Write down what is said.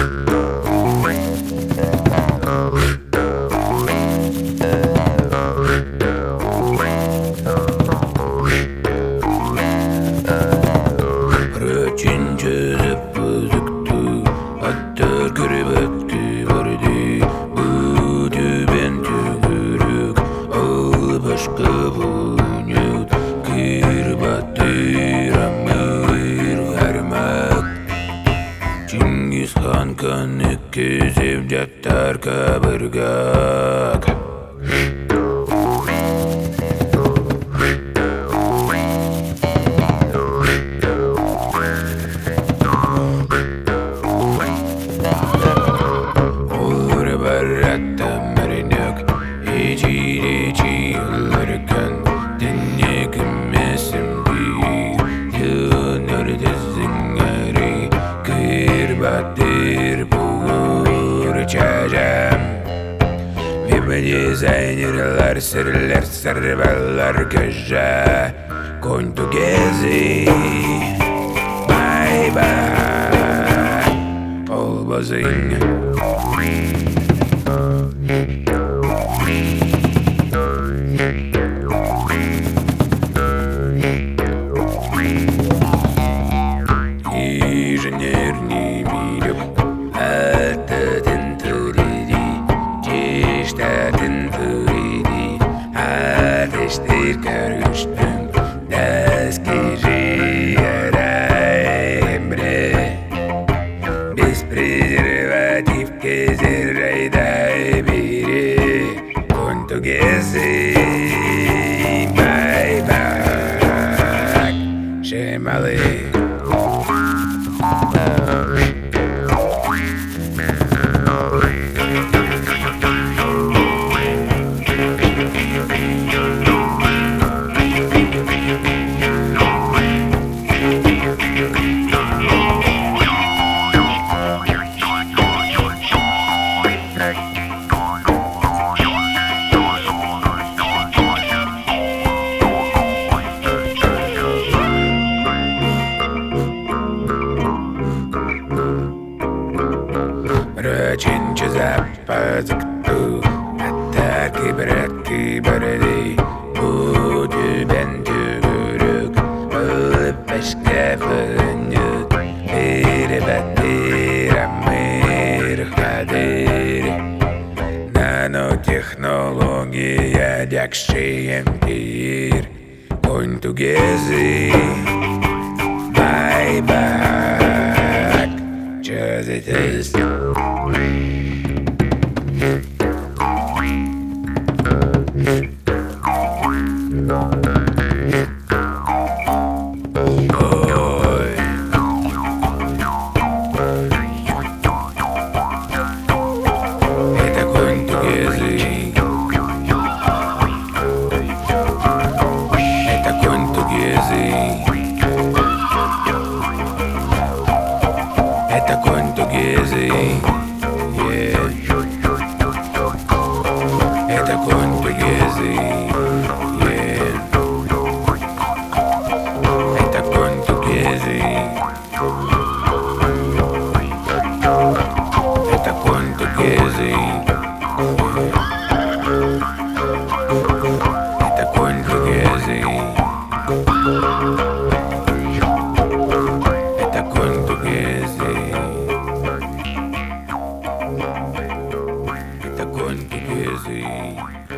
Çingizхан öküzüp жатар кабыргак. Olur barata marınök, içi yıllarken dinle gümmesim değil. Yönür dizingeri, kırbattır bulur çacam. Ve dizaynerler sırlar sarıballar köşe, going to gezi. Bye bye, all buzzing. Инженерный мир, это тентуриди, чишта тентуриди, ateştir görüştüm, deskiri emre. Без презерватив кезерейда бiri, конту гези, bye bye, şemalı. Рачинче запазыкту, аттарки братки барады, буду бен түгүрүк, ылып башка фылынют, перебаттыр амыр хадыр. Нанотехнология дякшием тир, going to gezi, bye bye, just it is. Это конту гези, yeah. Это конту гези, yeah. Это конту гези, это конту гези, это конту гези. Это конту гези. Это конту гези.